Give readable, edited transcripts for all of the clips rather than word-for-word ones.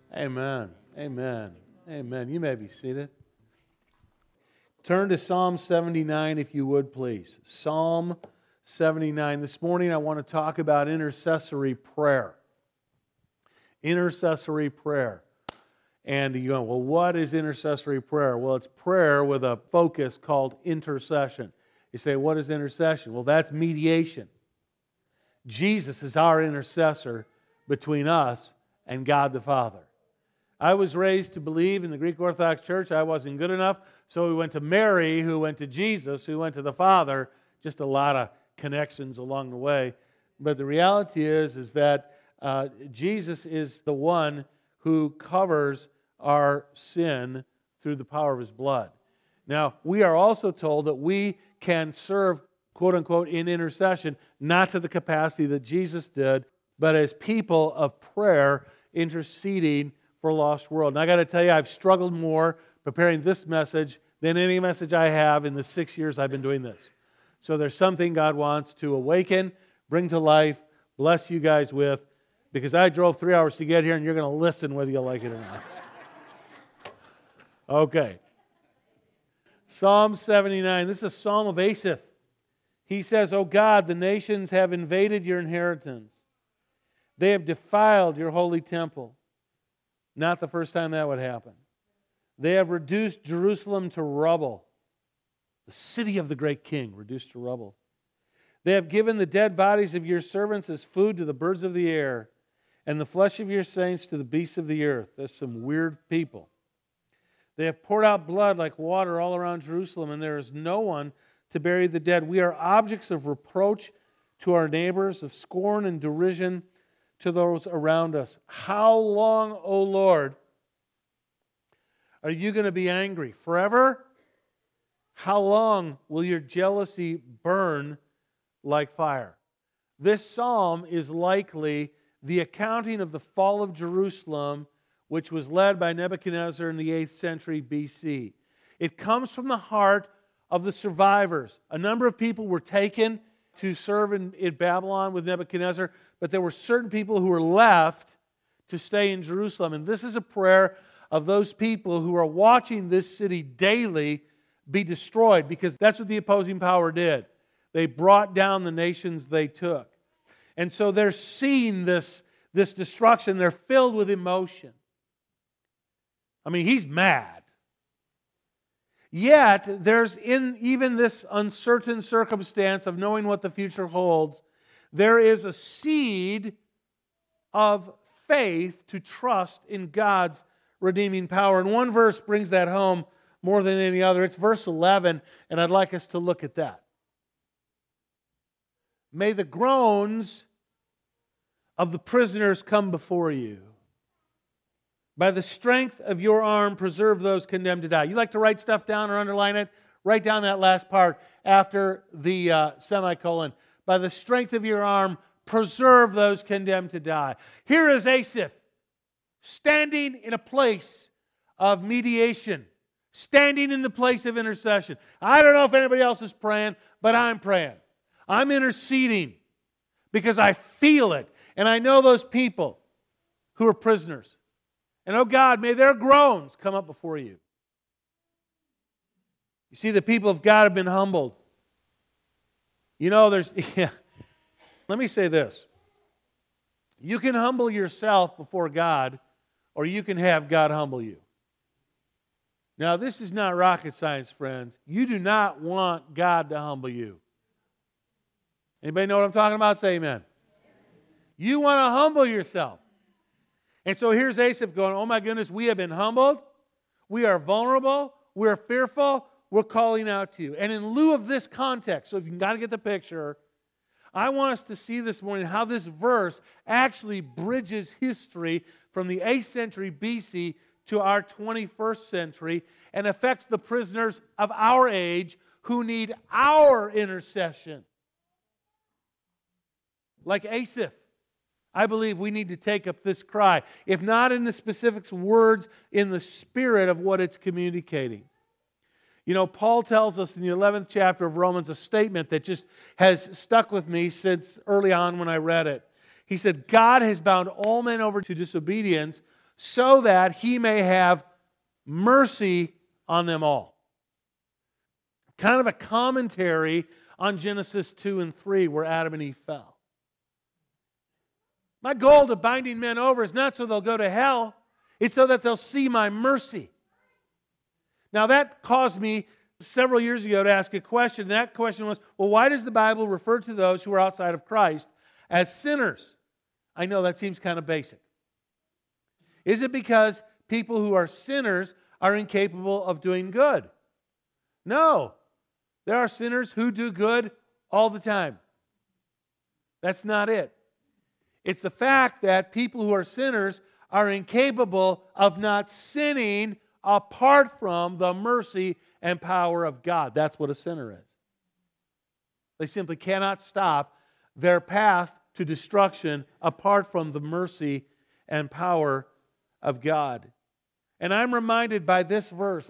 Amen. Amen. Amen. You may be seated. Turn to Psalm 79 if you would, please. Psalm 79. This morning I want to talk about intercessory prayer. Intercessory prayer. And you go, well, what is intercessory prayer? Well, it's prayer with a focus called intercession. You say, what is intercession? Well, that's mediation. Jesus is our intercessor between us and God the Father. I was raised to believe in the Greek Orthodox Church I wasn't good enough, so we went to Mary, who went to Jesus, who went to the Father. Just a lot of connections along the way. But the reality is that Jesus is the one who covers our sin through the power of His blood. Now, we are also told that we can serve, quote unquote, in intercession, not to the capacity that Jesus did, but as people of prayer interceding for a lost world. And I got to tell you, I've struggled more preparing this message than any message I have in the 6 years I've been doing this. So there's something God wants to awaken, bring to life, bless you guys with, because I drove 3 hours to get here, and you're going to listen whether you like it or not. Okay. Psalm 79. This is a psalm of Asaph. He says, "O God, the nations have invaded your inheritance. They have defiled your holy temple." Not the first time that would happen. "They have reduced Jerusalem to rubble." The city of the great king reduced to rubble. "They have given the dead bodies of your servants as food to the birds of the air, and the flesh of your saints to the beasts of the earth." There's some weird people. "They have poured out blood like water all around Jerusalem, and there is no one to bury the dead. We are objects of reproach to our neighbors, of scorn and derision to those around us. How long, O Lord, are you going to be angry? Forever? How long will your jealousy burn like fire?" This psalm is likely the accounting of the fall of Jerusalem, which was led by Nebuchadnezzar in the 8th century BC. It comes from the heart of the survivors. A number of people were taken to serve in Babylon with Nebuchadnezzar, but there were certain people who were left to stay in Jerusalem. And this is a prayer of those people who are watching this city daily be destroyed, because that's what the opposing power did. They brought down the nations they took. And so they're seeing this destruction. They're filled with emotion. I mean, he's mad. Yet, there's in even this uncertain circumstance of knowing what the future holds, there is a seed of faith to trust in God's redeeming power. And one verse brings that home more than any other. It's verse 11, and I'd like us to look at that. "May the groans of the prisoners come before you. By the strength of your arm, preserve those condemned to die." You like to write stuff down or underline it? Write down that last part after the semicolon. "By the strength of your arm, preserve those condemned to die." Here is Asaph, standing in a place of mediation, standing in the place of intercession. I don't know if anybody else is praying, but I'm praying. I'm interceding because I feel it. And I know those people who are prisoners. And oh God, may their groans come up before you. You see, the people of God have been humbled. You know, let me say this. You can humble yourself before God, or you can have God humble you. Now, this is not rocket science, friends. You do not want God to humble you. Anybody know what I'm talking about? Say amen. You want to humble yourself. And so here's Asaph going, "Oh my goodness, we have been humbled. We are vulnerable. We're fearful. We're calling out to you." And in lieu of this context, so if you got to get the picture, I want us to see this morning how this verse actually bridges history from the 8th century BC to our 21st century and affects the prisoners of our age who need our intercession. Like Asaph, I believe we need to take up this cry, if not in the specific words, in the spirit of what it's communicating. You know, Paul tells us in the 11th chapter of Romans a statement that just has stuck with me since early on when I read it. He said, "God has bound all men over to disobedience so that he may have mercy on them all. Kind of a commentary on Genesis 2 and 3 where Adam and Eve fell. My goal to binding men over is not so they'll go to hell, it's so that they'll see my mercy. Now that caused me several years ago to ask a question. And that question was, well, why does the Bible refer to those who are outside of Christ as sinners? I know that seems kind of basic. Is it because people who are sinners are incapable of doing good? No. There are sinners who do good all the time. That's not it. It's the fact that people who are sinners are incapable of not sinning apart from the mercy and power of God. That's what a sinner is. They simply cannot stop their path to destruction apart from the mercy and power of God. And I'm reminded by this verse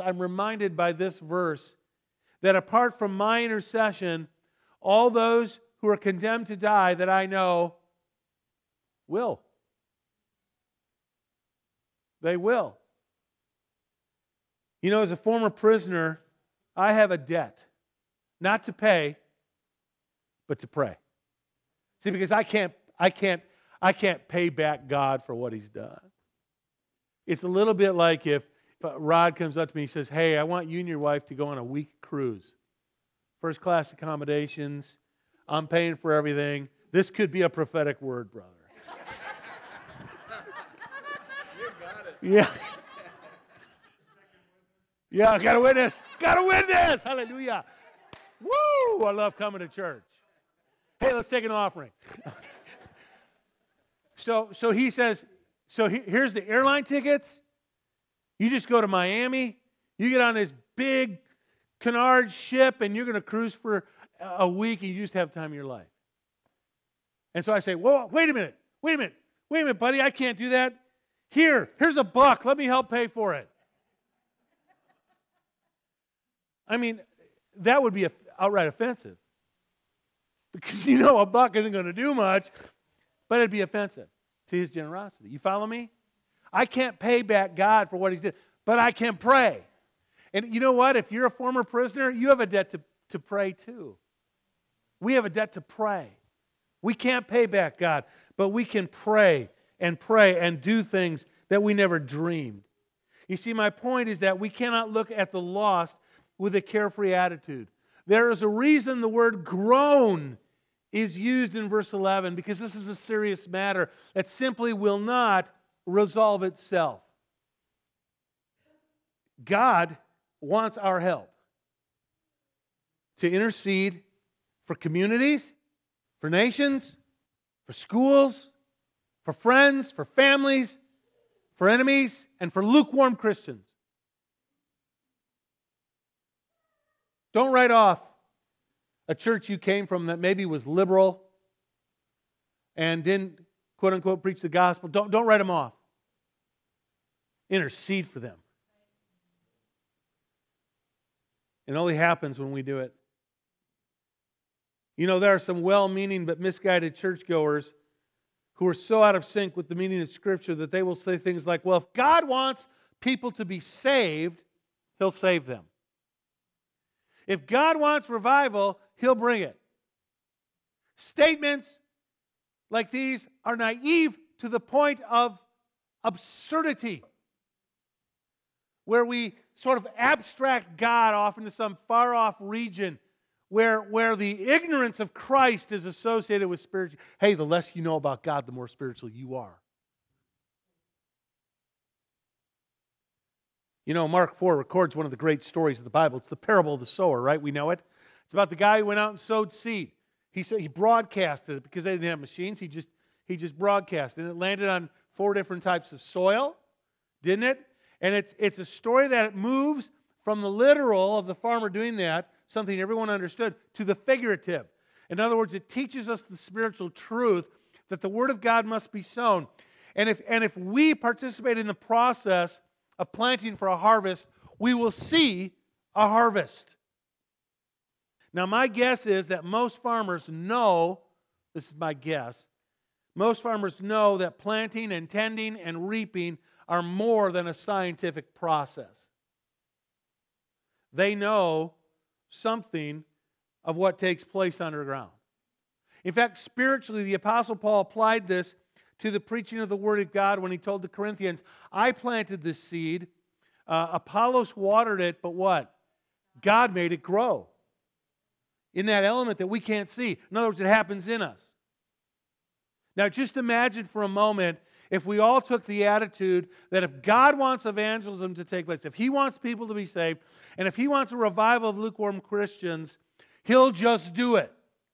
that apart from my intercession, all those who are condemned to die that I know will. They will. You know, as a former prisoner, I have a debt. Not to pay, but to pray. See, because I can't pay back God for what He's done. It's a little bit like if Rod comes up to me and says, hey, I want you and your wife to go on a week cruise. First class accommodations. I'm paying for everything. This could be a prophetic word, brother. You got it. Yeah. Yeah, got a witness. Got a witness. Hallelujah. Woo! I love coming to church. Hey, let's take an offering. So he says, here's the airline tickets. You just go to Miami. You get on this big Cunard ship, and you're going to cruise for a week, and you just have the time of your life. And so I say, whoa, wait a minute, buddy, I can't do that. Here's $1. Let me help pay for it. I mean, that would be outright offensive. Because you know $1 isn't going to do much, but it'd be offensive to His generosity. You follow me? I can't pay back God for what He's did, but I can pray. And you know what? If you're a former prisoner, you have a debt to pray too. We have a debt to pray. We can't pay back God, but we can pray and do things that we never dreamed. You see, my point is that we cannot look at the lost with a carefree attitude. There is a reason the word groan is used in verse 11, because this is a serious matter that simply will not resolve itself. God wants our help to intercede for communities, for nations, for schools, for friends, for families, for enemies, and for lukewarm Christians. Don't write off a church you came from that maybe was liberal and didn't, quote unquote, preach the gospel. Don't write them off. Intercede for them. It only happens when we do it. You know, there are some well-meaning but misguided churchgoers who are so out of sync with the meaning of Scripture that they will say things like, well, if God wants people to be saved, He'll save them. If God wants revival, He'll bring it. Statements like these are naive to the point of absurdity, where we sort of abstract God off into some far-off region where the ignorance of Christ is associated with spiritual. Hey, the less you know about God, the more spiritual you are. You know, Mark 4 records one of the great stories of the Bible. It's the parable of the sower, right? We know it. It's about the guy who went out and sowed seed. He broadcasted it because they didn't have machines. He just broadcasted it. And it landed on 4 different types of soil, didn't it? And it's a story that it moves from the literal of the farmer doing that, something everyone understood, to the figurative. In other words, it teaches us the spiritual truth that the Word of God must be sown. And if we participate in the process of planting for a harvest, we will see a harvest. Now, my guess is that most farmers know, this is my guess, most farmers know that planting and tending and reaping are more than a scientific process. They know something of what takes place underground. In fact, spiritually, the Apostle Paul applied this to the preaching of the Word of God when he told the Corinthians, I planted this seed, Apollos watered it, but what? God made it grow. In that element that we can't see. In other words, it happens in us. Now, just imagine for a moment if we all took the attitude that if God wants evangelism to take place, if He wants people to be saved, and if He wants a revival of lukewarm Christians, He'll just do it.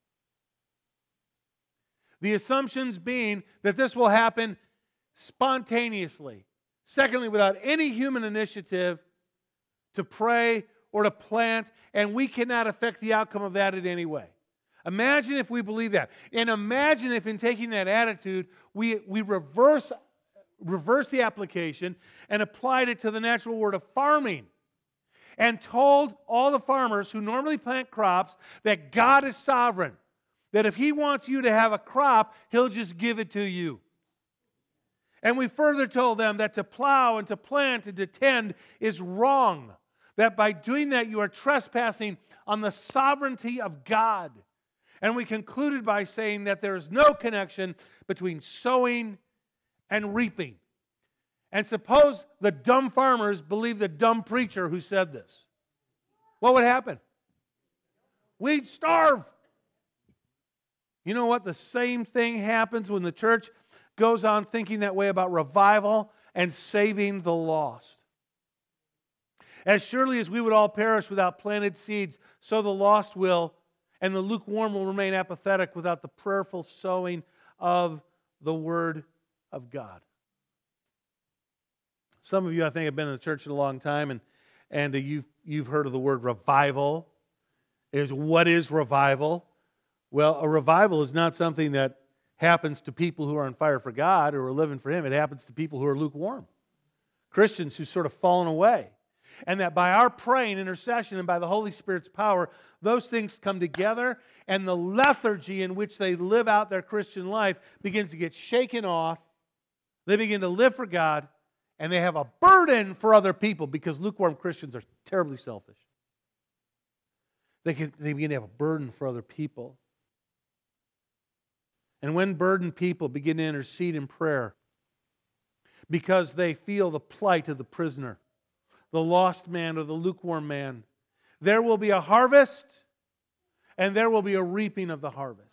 The assumptions being that this will happen spontaneously. Secondly, without any human initiative to pray or to plant, and we cannot affect the outcome of that in any way. Imagine if we believe that. And imagine if in taking that attitude, we reverse the application and applied it to the natural word of farming. And told all the farmers who normally plant crops that God is sovereign. That if He wants you to have a crop, He'll just give it to you. And we further told them that to plow and to plant and to tend is wrong. That by doing that you are trespassing on the sovereignty of God. And we concluded by saying that there is no connection between sowing and reaping. And suppose the dumb farmers believed the dumb preacher who said this. What would happen? We'd starve. You know what? The same thing happens when the church goes on thinking that way about revival and saving the lost. As surely as we would all perish without planted seeds, so the lost will, and the lukewarm will remain apathetic without the prayerful sowing of the Word of God. Some of you, I think, have been in the church a long time, and you've heard of the word revival. What is revival? Well, a revival is not something that happens to people who are on fire for God or are living for Him. It happens to people who are lukewarm. Christians who've sort of fallen away. And that by our praying, intercession, and by the Holy Spirit's power, those things come together, and the lethargy in which they live out their Christian life begins to get shaken off. They begin to live for God, and they have a burden for other people, because lukewarm Christians are terribly selfish. They begin to have a burden for other people. And when burdened people begin to intercede in prayer because they feel the plight of the prisoner, the lost man or the lukewarm man, there will be a harvest and there will be a reaping of the harvest.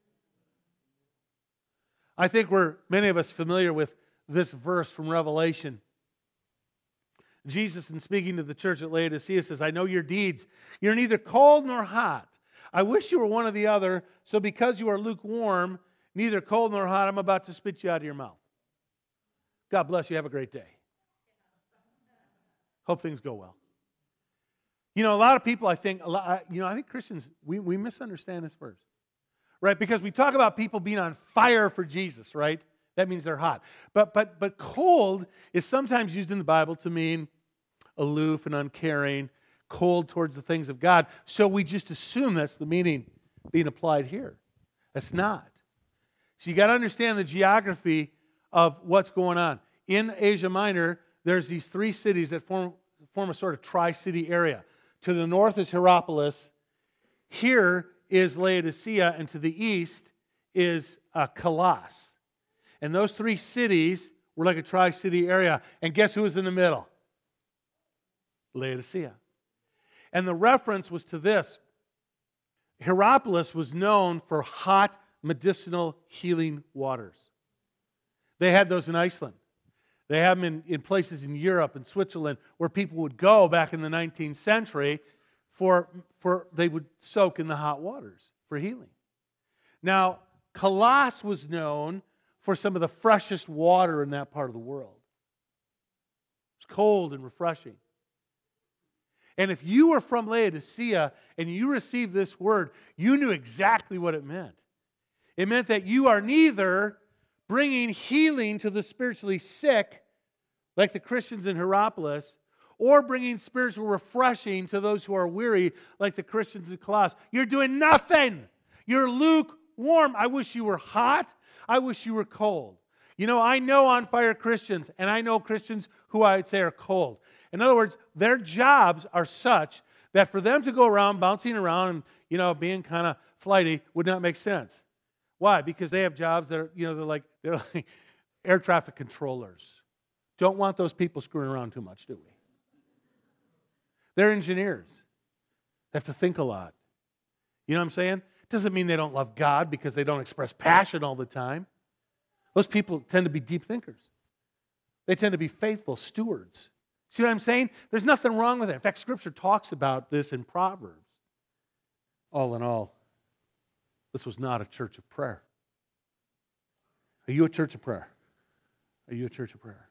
I think many of us familiar with this verse from Revelation. Jesus, in speaking to the church at Laodicea, says, I know your deeds. You're neither cold nor hot. I wish you were one or the other, so because you are lukewarm, neither cold nor hot, I'm about to spit you out of your mouth. God bless you. Have a great day. Hope things go well. You know, a lot of people, I think Christians, we misunderstand this verse, right? Because we talk about people being on fire for Jesus, right? That means they're hot. But cold is sometimes used in the Bible to mean aloof and uncaring, cold towards the things of God. So we just assume that's the meaning being applied here. That's not. So you got to understand the geography of what's going on. In Asia Minor, there's these three cities that form a sort of tri-city area. To the north is Hierapolis. Here is Laodicea, and to the east is Colossus. And those three cities were like a tri-city area. And guess who was in the middle? Laodicea. And the reference was to this. Hierapolis was known for hot medicinal healing waters. They had those in Iceland. They have them in places in Europe and Switzerland where people would go back in the 19th century they would soak in the hot waters for healing. Now, Colossus was known for some of the freshest water in that part of the world. It's cold and refreshing. And if you were from Laodicea and you received this word, you knew exactly what it meant. It meant that you are neither bringing healing to the spiritually sick, like the Christians in Hierapolis, or bringing spiritual refreshing to those who are weary, like the Christians in Colossus. You're doing nothing. You're lukewarm. I wish you were hot. I wish you were cold. You know, I know on fire Christians, and I know Christians who I'd say are cold. In other words, their jobs are such that for them to go around bouncing around and, being kind of flighty would not make sense. Why? Because they have jobs that are, they're like air traffic controllers. Don't want those people screwing around too much, do we? They're engineers. They have to think a lot. You know what I'm saying? Doesn't mean they don't love God because they don't express passion all the time. Those people tend to be deep thinkers. They tend to be faithful stewards. See what I'm saying? There's nothing wrong with it. In fact, Scripture talks about this in Proverbs. All in all, this was not a church of prayer. Are you a church of prayer? Are you a church of prayer?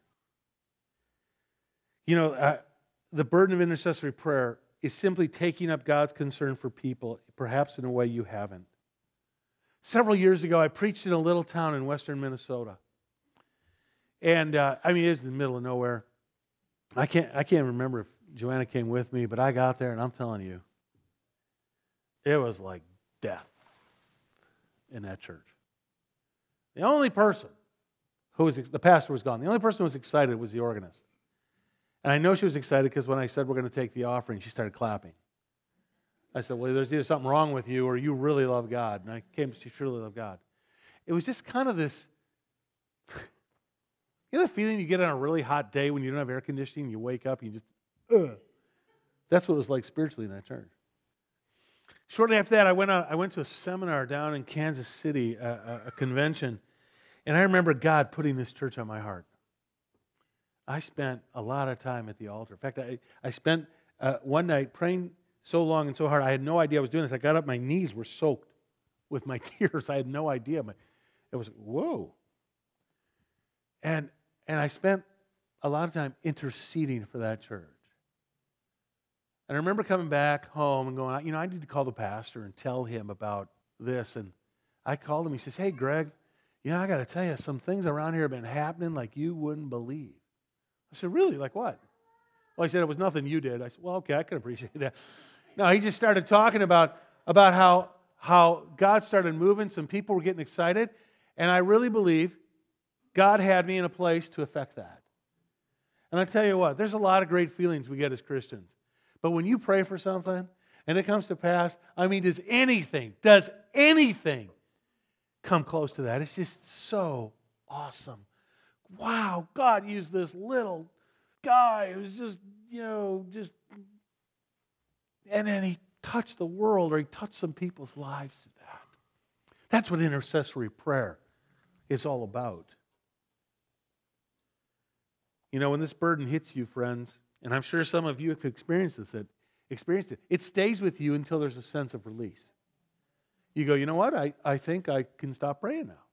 The burden of intercessory prayer is simply taking up God's concern for people, perhaps in a way you haven't. Several years ago, I preached in a little town in western Minnesota. And, it's in the middle of nowhere. I can't remember if Joanna came with me, but I got there, and I'm telling you, it was like death in that church. The only person the pastor was gone. The only person who was excited was the organist. And I know she was excited because when I said we're going to take the offering, she started clapping. I said, well, there's either something wrong with you or you really love God. And I came to truly love God. It was just kind of this, the feeling you get on a really hot day when you don't have air conditioning, you wake up and you just, That's what it was like spiritually in that church. Shortly after that, I went to a seminar down in Kansas City, a convention, and I remember God putting this church on my heart. I spent a lot of time at the altar. In fact, I spent one night praying so long and so hard, I had no idea I was doing this. I got up, my knees were soaked with my tears. I had no idea. It was, whoa. And I spent a lot of time interceding for that church. And I remember coming back home and going, I need to call the pastor and tell him about this. And I called him. He says, hey, Greg, I got to tell you, some things around here have been happening like you wouldn't believe. I said, really? Like what? Well, he said, it was nothing you did. I said, well, okay, I can appreciate that. No, he just started talking about how God started moving. Some people were getting excited. And I really believe God had me in a place to affect that. And I tell you what, there's a lot of great feelings we get as Christians. But when you pray for something and it comes to pass, does anything come close to that? It's just so awesome. Wow, God used this little guy who's just, and then he touched the world, or he touched some people's lives through that. That's what intercessory prayer is all about. When this burden hits you, friends, and I'm sure some of you have experienced it, it stays with you until there's a sense of release. You go, you know what? I think I can stop praying now.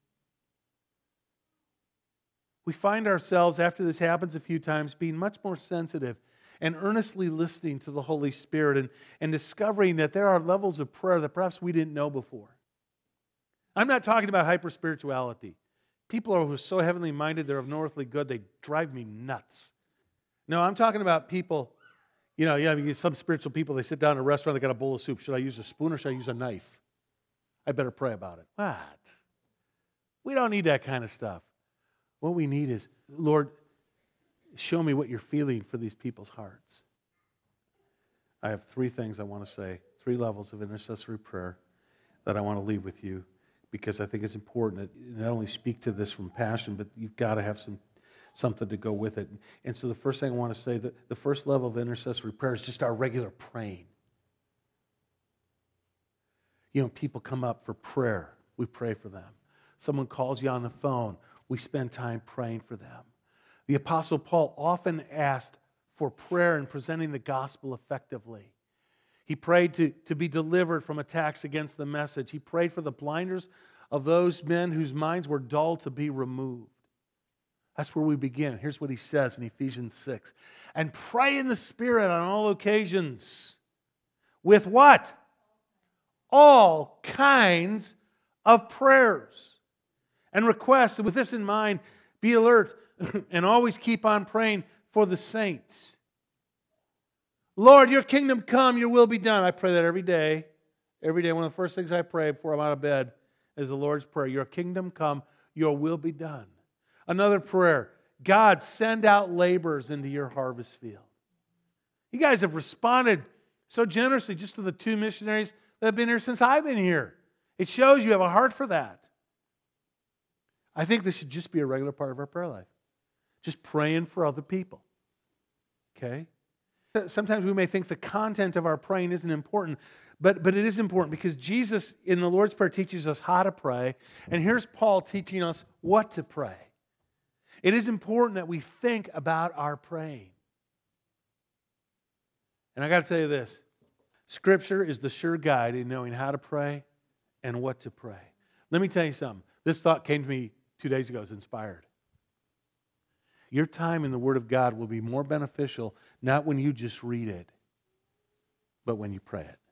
We find ourselves, after this happens a few times, being much more sensitive and earnestly listening to the Holy Spirit and discovering that there are levels of prayer that perhaps we didn't know before. I'm not talking about hyper-spirituality. People who are so heavenly minded, they're of no earthly good, they drive me nuts. No, I'm talking about people, some spiritual people, they sit down in a restaurant, they got a bowl of soup. Should I use a spoon or should I use a knife? I better pray about it. What? We don't need that kind of stuff. What we need is, Lord, show me what you're feeling for these people's hearts. I have three things I want to say, 3 levels of intercessory prayer that I want to leave with you, because I think it's important to not only speak to this from passion, but you've got to have something to go with it. And so the first thing I want to say, that the first level of intercessory prayer is just our regular praying. People come up for prayer. We pray for them. Someone calls you on the phone. We spend time praying for them. The Apostle Paul often asked for prayer in presenting the gospel effectively. He prayed to be delivered from attacks against the message. He prayed for the blinders of those men whose minds were dull to be removed. That's where we begin. Here's what he says in Ephesians 6. And pray in the Spirit on all occasions. With what? All kinds of prayers and requests. And with this in mind, be alert and always keep on praying for the saints. Lord, your kingdom come, your will be done. I pray that every day. Every day, one of the first things I pray before I'm out of bed is the Lord's Prayer. Your kingdom come, your will be done. Another prayer, God, send out laborers into your harvest field. You guys have responded so generously just to the 2 missionaries that have been here since I've been here. It shows you have a heart for that. I think this should just be a regular part of our prayer life. Just praying for other people. Okay? Sometimes we may think the content of our praying isn't important, but it is important because Jesus in the Lord's Prayer teaches us how to pray, and here's Paul teaching us what to pray. It is important that we think about our praying. And I got to tell you this, Scripture is the sure guide in knowing how to pray and what to pray. Let me tell you something. This thought came to me 2 days ago. It's inspired. Your time in the Word of God will be more beneficial not when you just read it, but when you pray it.